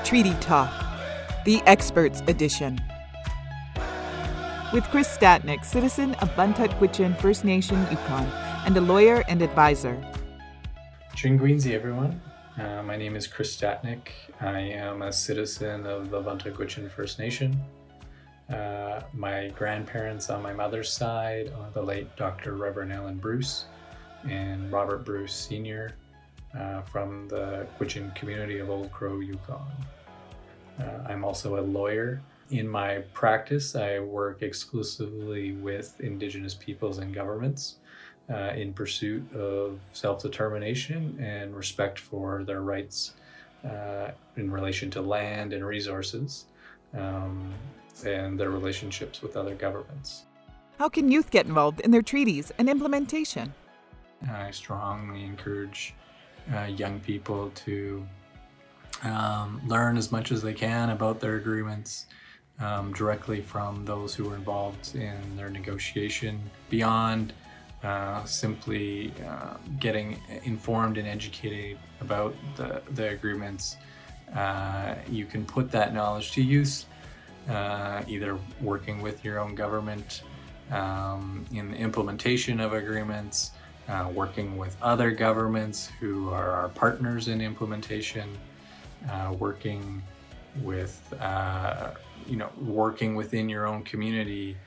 Treaty Talk, the Experts Edition. With Chris Statnick, citizen of Bantut Gwitchin First Nation, Yukon, and a lawyer and advisor. Chingweenzi, everyone. My name is Chris Statnick. I am a citizen of the Bantut Gwitchin First Nation. My grandparents on my mother's side are the late Dr. Reverend Ellen Bruce and Robert Bruce Sr. From the Gwitchin community of Old Crow, Yukon. I'm also a lawyer. In my practice, I work exclusively with Indigenous peoples and governments in pursuit of self-determination and respect for their rights in relation to land and resources and their relationships with other governments. How can youth get involved in their treaties and implementation? I strongly encourage young people to learn as much as they can about their agreements directly from those who are involved in their negotiation, beyond simply getting informed and educated about the agreements. You can put that knowledge to use, either working with your own government in the implementation of agreements, working with other governments who are our partners in implementation, working with, working within your own community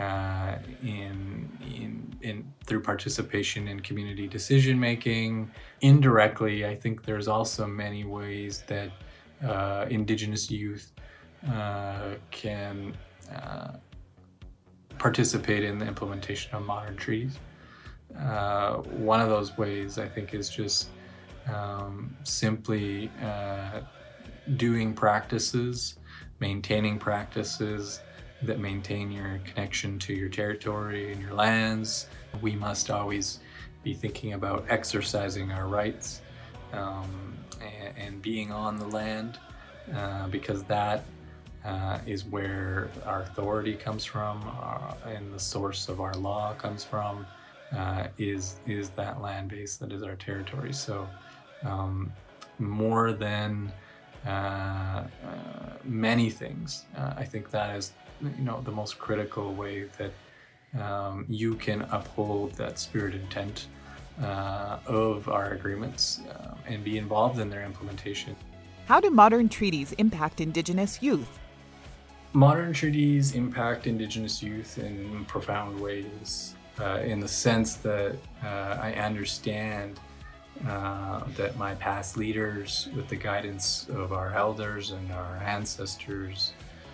through participation in community decision making. Indirectly, I think there's also many ways that Indigenous youth can participate in the implementation of modern treaties. One of those ways, I think, is just simply doing practices, maintaining practices that maintain your connection to your territory and your lands. We must always be thinking about exercising our rights and being on the land, because that is where our authority comes from, and the source of our law comes from, is that land base that is our territory. So more than many things, I think that is the most critical way that you can uphold that spirit intent of our agreements and be involved in their implementation. How do modern treaties impact Indigenous youth? Modern treaties impact Indigenous youth in profound ways, in the sense that I understand that my past leaders, with the guidance of our elders and our ancestors,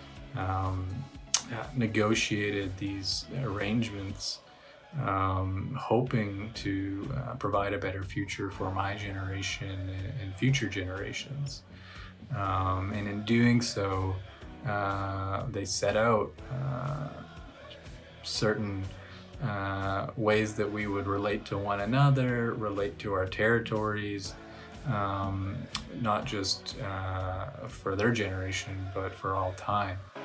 negotiated these arrangements, hoping to provide a better future for my generation and future generations. And in doing so, they set out certain ways that we would relate to one another, relate to our territories, not just for their generation, but for all time.